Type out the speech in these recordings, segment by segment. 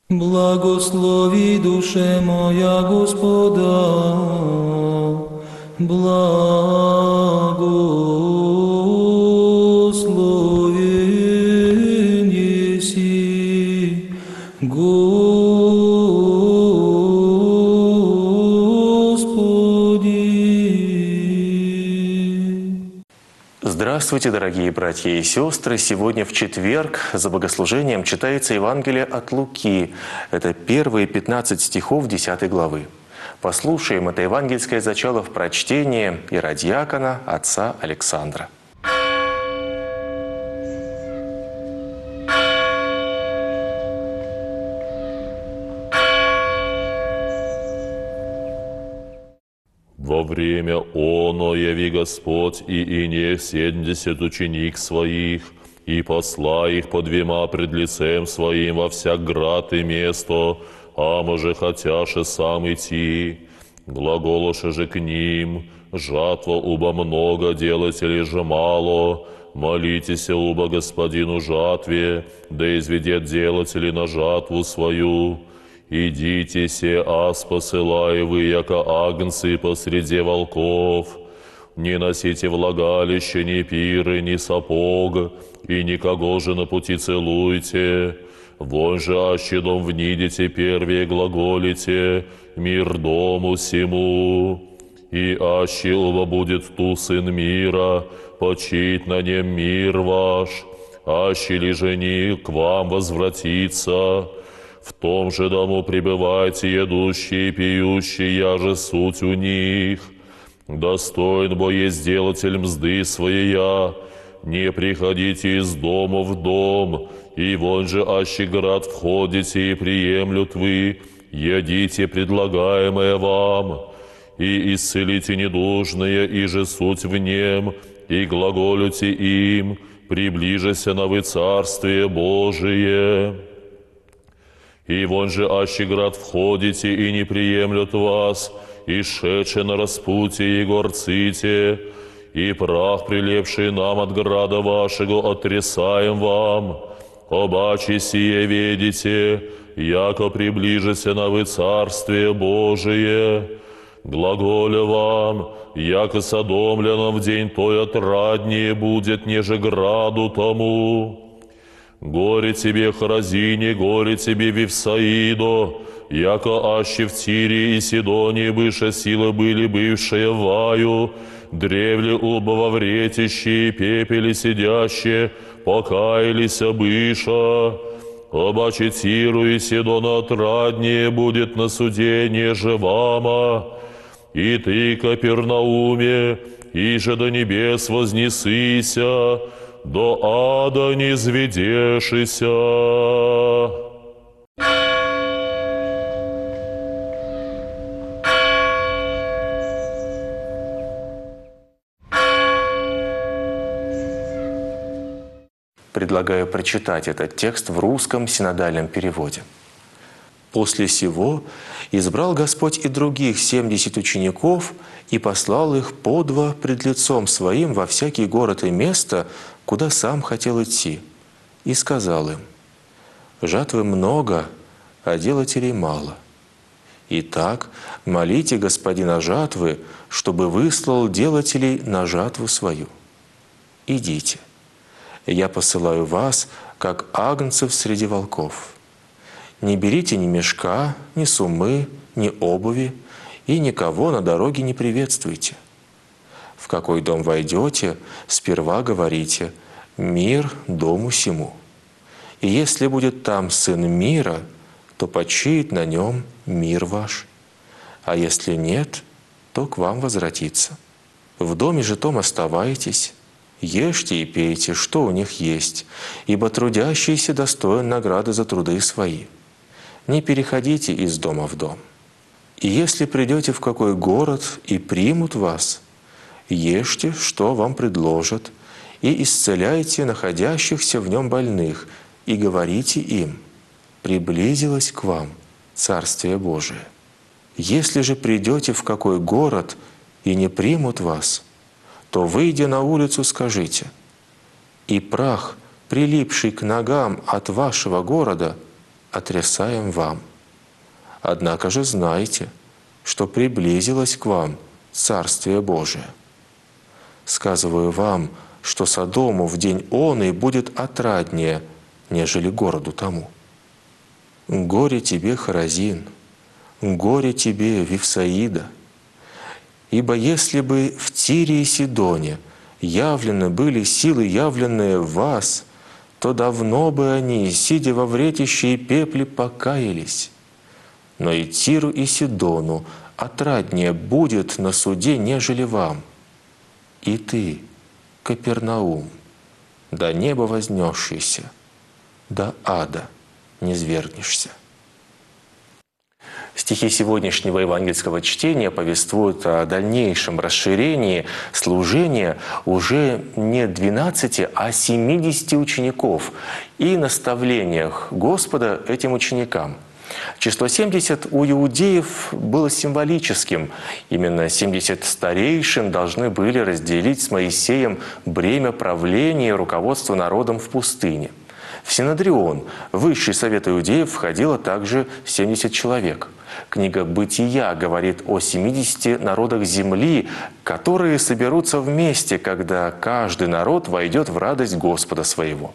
Благослови душе моя Господа, благословен еси Господи. Здравствуйте, дорогие братья и сестры! Сегодня в четверг за богослужением читается Евангелие от Луки. Это первые 15 стихов 10 главы. Послушаем это евангельское зачало в прочтении иродиакона отца Александра. Во время оно яви Господь и ине 70 ученик своих, и посла их по двема пред лицем своим во всяк град и место, а може хотяше сам идти. Глаголоше же к ним: жатва уба много, делателей же мало. Молитесь уба Господину жатве, да изведет делателей на жатву свою. Идите се, аз посылаю вы, яко агнцы посреди волков. Не носите влагалище, ни пиры, ни сапог, и никого же на пути целуйте. Вон же аще дом внидите, первее глаголите: мир дому сему. И аще оба будет ту сын мира, почить на нем мир ваш. Аще ли жених к вам возвратится, в том же дому пребывайте, едущие и пьющие, я же суть у них. Достоин бо есть делатель мзды своя, не приходите из дома в дом, и вон же аще град входите и приемлют вы, едите предлагаемое вам, и исцелите недужное, и же суть в нем, и глаголюте им: приближися на вы Царствие Божие. И вон же аще град входите и не приемлют вас, и шедше на распутье и горците, и прах, прилепший нам от града вашего, отрисаем вам. Обаче сие ведите, яко приближися на вы Царствие Божие. Глаголя вам, яко содомлянам в день той отраднее будет, неже граду тому. Горе тебе, Хоразине, горе тебе, Вифсаидо, яко аще в Тире и Сидонии быше силы были бывшие в Ваю, древле оба во вретище и пепеле сидящие, покаялись быша. Обаче Тиру и Сидона отраднее будет на суде, неже вама. И ты, Капернауме, иже до небес вознесися, до ада не зведешися. Предлагаю прочитать этот текст в русском синодальном переводе. «После сего избрал Господь и других 70 учеников и послал их по два пред лицом Своим во всякий город и место, куда Сам хотел идти, и сказал им: жатвы много, а делателей мало. Итак, молите Господина жатвы, чтобы выслал делателей на жатву свою. Идите, я посылаю вас, как агнцев среди волков. Не берите ни мешка, ни суммы, ни обуви, и никого на дороге не приветствуйте. В какой дом войдете, сперва говорите: мир дому сему. И если будет там сын мира, то почиет на нем мир ваш. А если нет, то к вам возвратится. В доме же том оставайтесь, ешьте и пейте, что у них есть, ибо трудящийся достоин награды за труды свои. Не переходите из дома в дом. И если придете в какой город и примут вас, ешьте, что вам предложат, и исцеляйте находящихся в нем больных, и говорите им: приблизилось к вам Царствие Божие. Если же придете в какой город и не примут вас, то, выйдя на улицу, скажите: и прах, прилипший к ногам от вашего города, отрицаем вам. Однако же знайте, что приблизилось к вам Царствие Божие. Сказываю вам, что Содому в день оный будет отраднее, нежели городу тому. Горе тебе, Хоразин, горе тебе, Вифсаида! Ибо если бы в Тире и Сидоне явлены были силы, явленные в вас, то давно бы они, сидя во вретище и пепле, покаялись. Но и Тиру и Сидону отраднее будет на суде, нежели вам. И ты, Капернаум, до неба вознесшийся, до ада низвергнешься». Стихи сегодняшнего евангельского чтения повествуют о дальнейшем расширении служения уже не 12, а 70 учеников и наставлениях Господа этим ученикам. Число 70 у иудеев было символическим. Именно 70 старейшин должны были разделить с Моисеем бремя правления и руководства народом в пустыне. В Синодрион, высший совет иудеев, входило также 70 человек. Книга «Бытия» говорит о 70 народах земли, которые соберутся вместе, когда каждый народ войдет в радость Господа своего.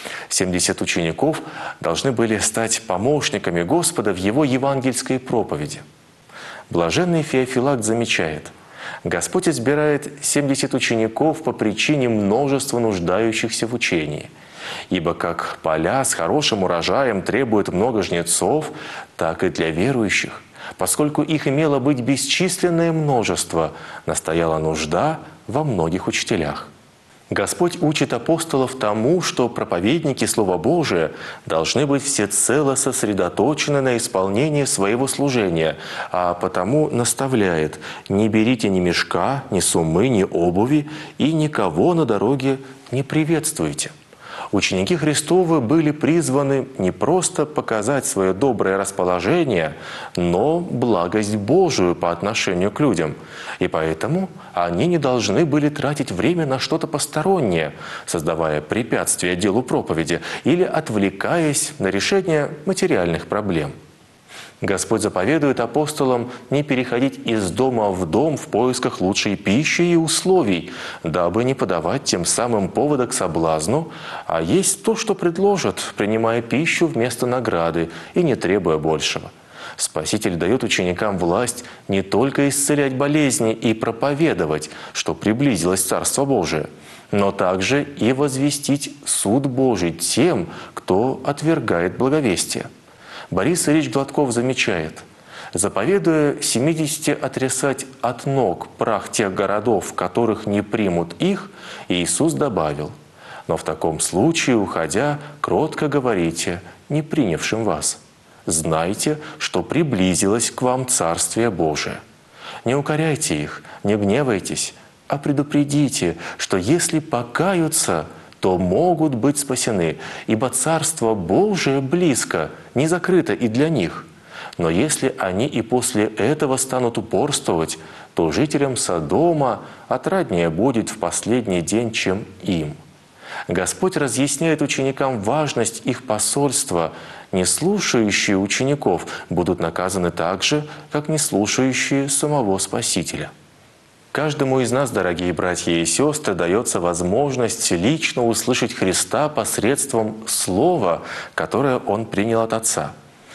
70 учеников должны были стать помощниками Господа в Его евангельской проповеди. Блаженный Феофилакт замечает: Господь избирает 70 учеников по причине множества нуждающихся в учении. Ибо как поля с хорошим урожаем требуют много жнецов, так и для верующих, поскольку их имело быть бесчисленное множество, настояла нужда во многих учителях. Господь учит апостолов тому, что проповедники Слова Божия должны быть всецело сосредоточены на исполнении своего служения, а потому наставляет: «Не берите ни мешка, ни суммы, ни обуви, и никого на дороге не приветствуйте». Ученики Христовы были призваны не просто показать свое доброе расположение, но благость Божию по отношению к людям. И поэтому они не должны были тратить время на что-то постороннее, создавая препятствия делу проповеди или отвлекаясь на решение материальных проблем. Господь заповедует апостолам не переходить из дома в дом в поисках лучшей пищи и условий, дабы не подавать тем самым повода к соблазну, а есть то, что предложат, принимая пищу вместо награды и не требуя большего. Спаситель дает ученикам власть не только исцелять болезни и проповедовать, что приблизилось Царство Божие, но также и возвестить суд Божий тем, кто отвергает благовестие. Борис Ильич Гладков замечает: заповедуя 70 отрисать от ног прах тех городов, в которых не примут их, Иисус добавил: но в таком случае, уходя, кротко говорите не принявшим вас: знайте, что приблизилось к вам Царствие Божие. Не укоряйте их, не гневайтесь, а предупредите, что если покаются, то могут быть спасены, ибо Царство Божие близко, не закрыто и для них. Но если они и после этого станут упорствовать, то жителям Содома отраднее будет в последний день, чем им. Господь разъясняет ученикам важность их посольства. Не слушающие учеников будут наказаны так же, как не слушающие самого Спасителя. Каждому из нас, дорогие братья и сестры, дается возможность лично услышать Христа посредством слова, которое Он принял от Отца.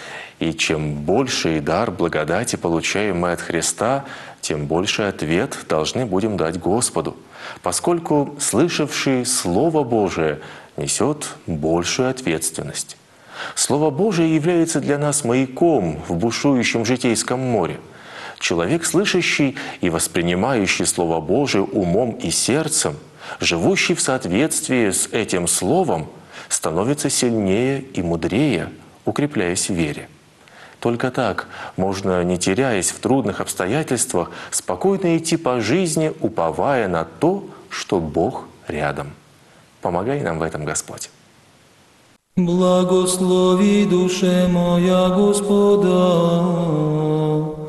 И чем больший дар благодати получаем мы от Христа, тем больший ответ должны будем дать Господу, поскольку слышавший Слово Божие несет большую ответственность. Слово Божие является для нас маяком в бушующем житейском море. Человек, слышащий и воспринимающий Слово Божие умом и сердцем, живущий в соответствии с этим Словом, становится сильнее и мудрее, укрепляясь в вере. Только так можно, не теряясь в трудных обстоятельствах, спокойно идти по жизни, уповая на то, что Бог рядом. Помогай нам в этом, Господь. Благослови душе моя Господа,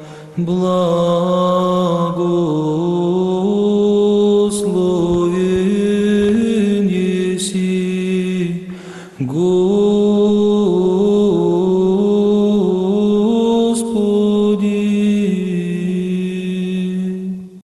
благословен еси, Господи. помни.